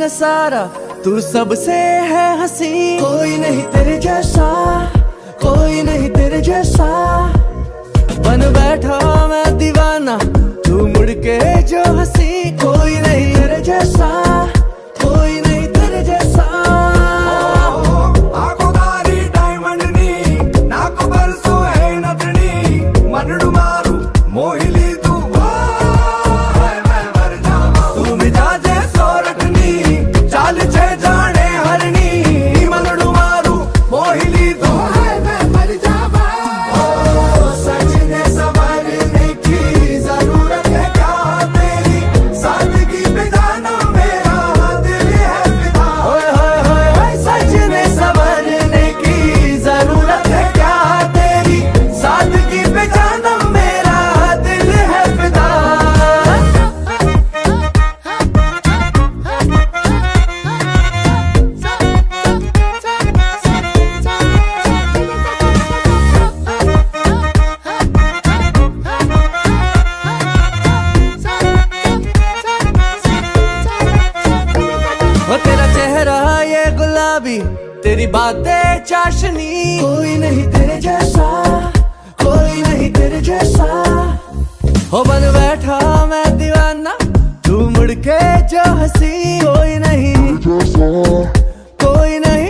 न सारा, तू सबसे है हंसी। कोई नहीं तेरे जैसा, कोई नहीं तेरे जैसा। बन बैठा मैं दीवाना, तू मुड़ के जो हंसी। कोई नहीं तेरे जैसा, कोई नहीं तेरे जैसा। आकोदारी डायमंड नी नाको बरसो है नथनी। मनडू मारू मोहिली तू मैं मर जावा। तू मिजाजे सोरठनी चाल छे जाने हरनी। मनडू मारू मोहिली तू मैं मर जावा। सजने संवरने की जरूरत है क्या तेरी? सादगी पे जाना मेरा दिल है फिदा। सजने संवरने की जरूरत है क्या तेरी? सादगी पे जाना मेरा दिल है फिदा। वो तेरा चेहरा ये गुलाबी, तेरी बातें चाशनी। कोई नहीं तेरे जैसा, कोई नहीं तेरे जैसा। हो बन बैठा मैं दीवाना, तू मुड़ के जो हंसी। कोई नहीं, कोई नहीं।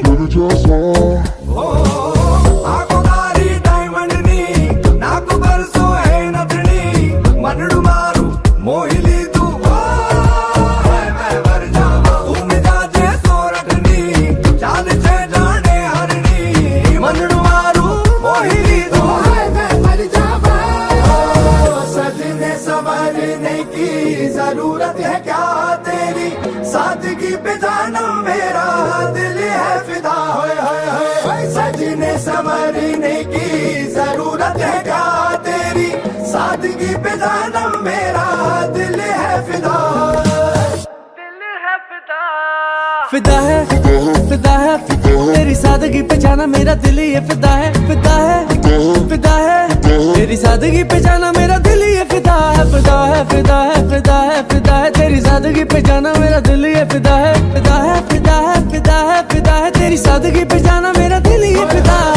आकोदारी डायमंड नी नाको बरसो है नथनी। मनडू मारू मोहिली तू मैं मर जावा। तू मिजाजे सोरठनी चाल छे जाने हरनी। मनडू मारू मोहिली तू मैं मर जावा। सजने संवरने की जरूरत है क्या तेरी? सादगी पे जाना मेरा दिल है फिदा। सजने संवरने की जरूरत है क्या तेरी? सादगी पे जाना मेरा दिल है फिदा। दिल है फिदा, फिदा है, फिदा है। तेरी सादगी पे जाना मेरा दिल ये फिदा है, फिदा है, फिदा है। तेरी सादगी पे जाना मेरा दिल ये फिदा है, फिदा है, फिदा है, फिदा है, फिदा है। तेरी सादगी पे जाना मेरा दिल ये फिदा है, फिदा है, फिदा है, फिदा है, फिदा है। तेरी सादगी पे जाना मेरा दिल ये फिदा है।